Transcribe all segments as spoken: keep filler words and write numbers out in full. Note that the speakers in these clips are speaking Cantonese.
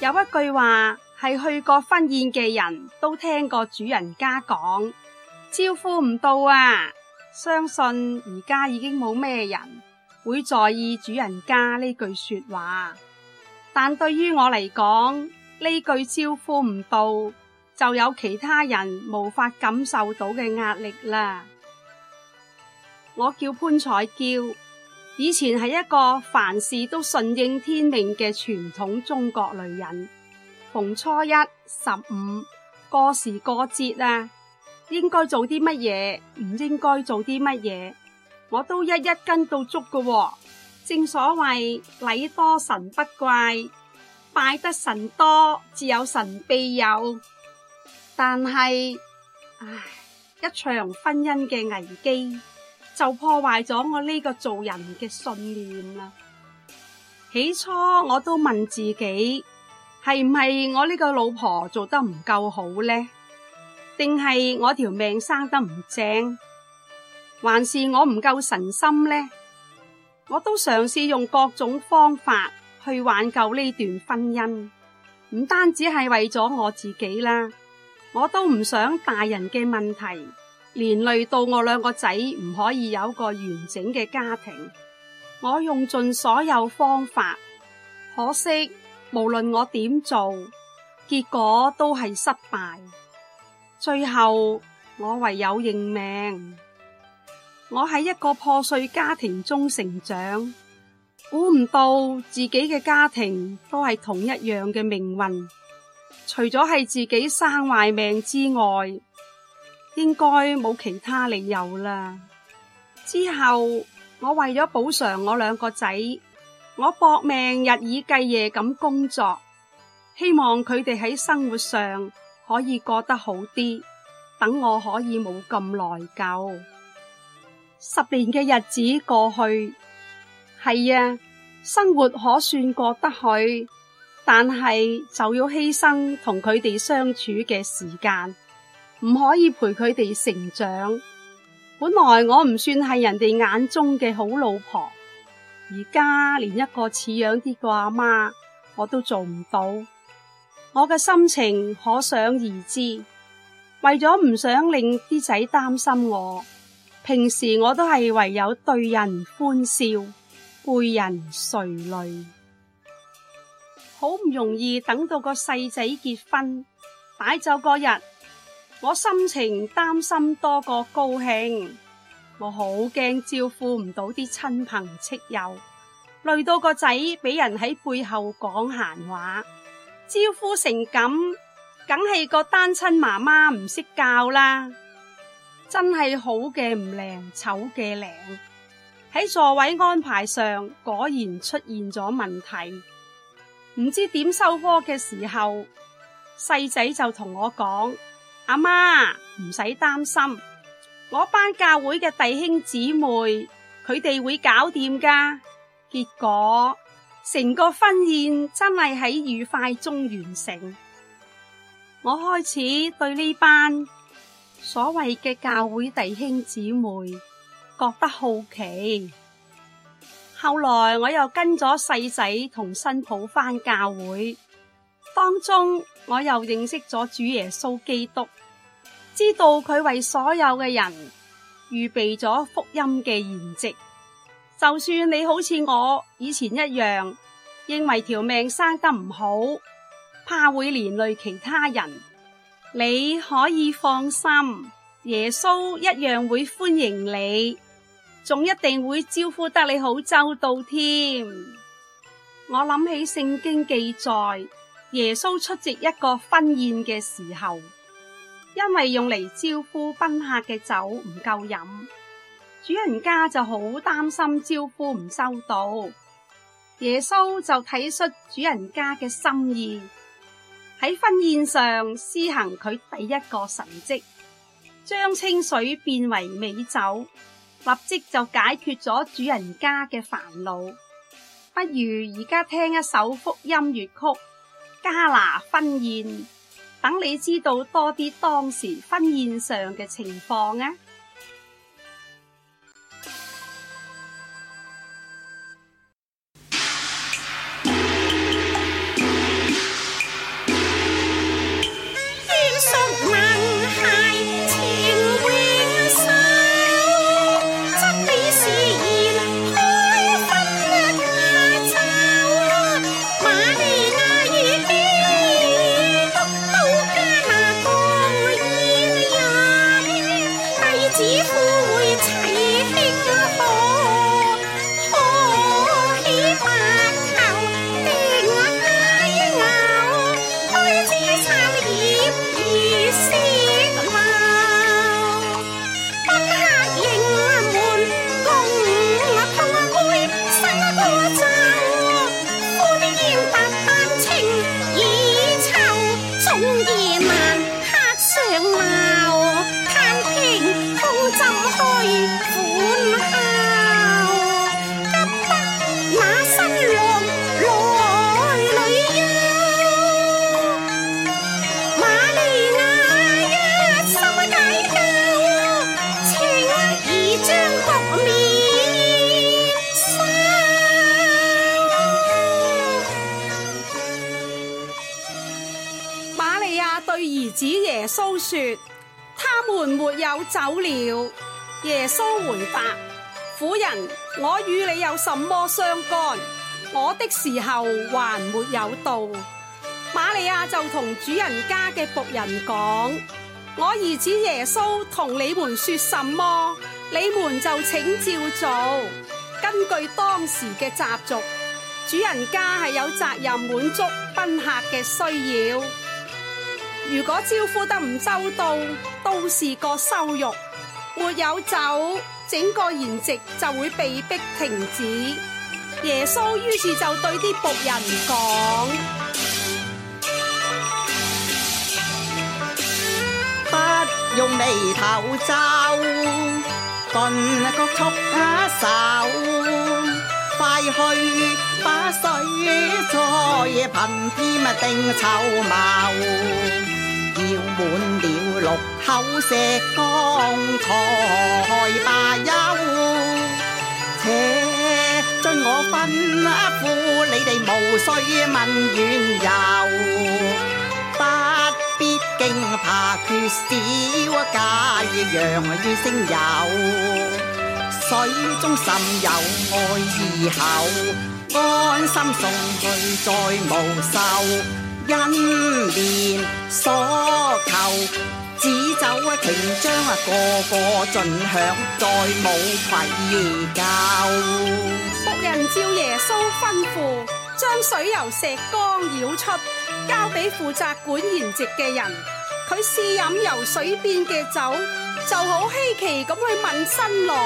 有一句話係去過婚宴嘅人都聽過主人家講，招呼唔到啊！相信而家已經冇咩人會在意主人家呢句說話，但對於我嚟講，呢句招呼唔到就有其他人無法感受到嘅壓力啦。我叫潘彩嬌，以前係一個凡事都順應天命嘅傳統中國女人。逢初一、十五過時過節啊，應該做啲乜嘢，唔應該做啲乜嘢，我都一一跟到足㗎喎。正所謂禮多神不怪，拜得神多，自有神庇佑。但係，唉，一場婚姻嘅危機就破壞咗我呢個做人嘅信念啦。起初我都問自己，係唔係我呢個老婆做得唔夠好呢？定係我條命生得唔正，還是我唔夠神心呢？我都嘗試用各種方法去挽救呢段婚姻，唔單止係為咗我自己啦，我都唔想大人嘅問題連累到我兩個仔唔可以有個完整嘅家庭。我用盡所有方法，可惜無論我點做，結果都係失敗。最後我唯有認命。我喺一個破碎家庭中成長，估唔到自己嘅家庭都係同一樣嘅命運。除咗係自己生壞命之外，應該冇其他理由啦。之後我為咗補償我兩個仔，我搏命日以繼夜咁工作，希望佢哋喺生活上可以過得好啲，等我可以冇咁內疚。十年嘅日子過去，係啊，生活可算過得去，但係就要犧牲同佢哋相處嘅時間，唔可以陪佢哋成長。本來我唔算係人哋眼中嘅好老婆，而家連一個似樣啲個阿媽我都做唔到。我嘅心情可想而知，為咗唔想令啲仔擔心我，平時我都係唯有對人歡笑，背人垂淚。好唔容易等到個細仔結婚擺酒嗰日，我心情擔心多過高興。我好驚招呼唔到啲親朋戚友，累到個仔俾人喺背後講閒話。招呼成咁，梗係個單親媽媽唔識教啦。真係好嘅唔靈，醜嘅靈。喺座位安排上果然出現咗問題。唔知點收科嘅時候，細仔就同我講：阿媽，唔使擔心，我班教會嘅弟兄姊妹，佢哋會搞掂㗎。結果成個婚宴真係喺愉快中完成。我開始對呢班所謂嘅教會弟兄姊妹覺得好奇。後來我又跟咗細仔同新抱返教會，當中我又認識咗主耶穌基督，知道佢為所有嘅人預備咗福音嘅筵席。就算你好似我以前一樣，認為條命生得唔好，怕會連累其他人，你可以放心，耶穌一樣會歡迎你，仲一定會招呼得你好周到添。我諗起聖經記載，耶穌出席一個婚宴嘅時候，因為用嚟招呼賓客嘅酒唔夠飲，主人家就好擔心招呼唔周到。耶穌就體恤主人家嘅心意，喺婚宴上施行佢第一個神蹟，將清水變為美酒，立即就解決咗主人家嘅煩惱。不如而家聽一首福音粵曲《加拿婚宴》，等你知道多啲當時婚宴上嘅情況啊！ 將局面收。 瑪利亞對兒子耶穌說：他們沒有走了。耶穌回答：婦人，我與你有什麼相干？我的時候還沒有到。瑪利亞就同主人家嘅僕人講：我兒子耶穌同你們說什麼，你們就請照做。根據當時嘅習俗，主人家係有責任滿足賓客嘅需要。如果招呼得唔周到，都是個羞辱。沒有走，整個筵席就會被迫停止。耶穌於是就對啲僕人講： 不用眉頭皺，頓局束手，快去把水再噴添定臭茅，要滿了六口石缸才罷休。且遵我吩咐，你哋無需問緣由，不必驚怕缺少，假讓於聲有。水中甚有愛意後，安心送去再無愁。因年所求，只走瓊漿，個個盡享，再冇愧疚。 僕人照耶穌吩咐，將水由石缸舀出，交俾負責管筵席嘅人。佢試飲由水變嘅酒，就好稀奇咁去問新郎：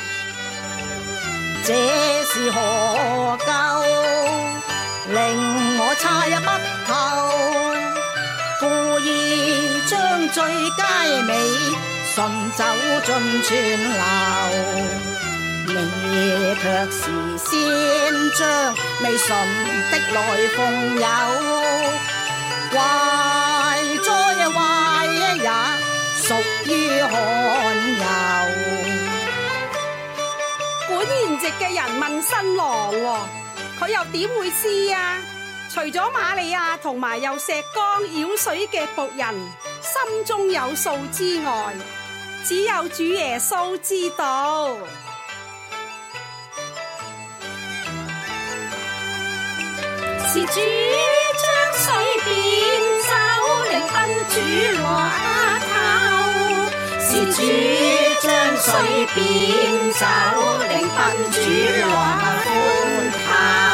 這是何舊，令我猜不透。故意將最佳美醇酒盡全流，你卻是先將未醇的來奉有，壞哉壞也屬於罕有。 管筵席嘅人問新郎喎，佢又點會知啊？除咗瑪利亞同埋由石缸舀水嘅僕人心中有數之外，只有主耶穌知道。 是主將水變酒，令賓主樂透。是主將水變酒，令賓主樂歡透。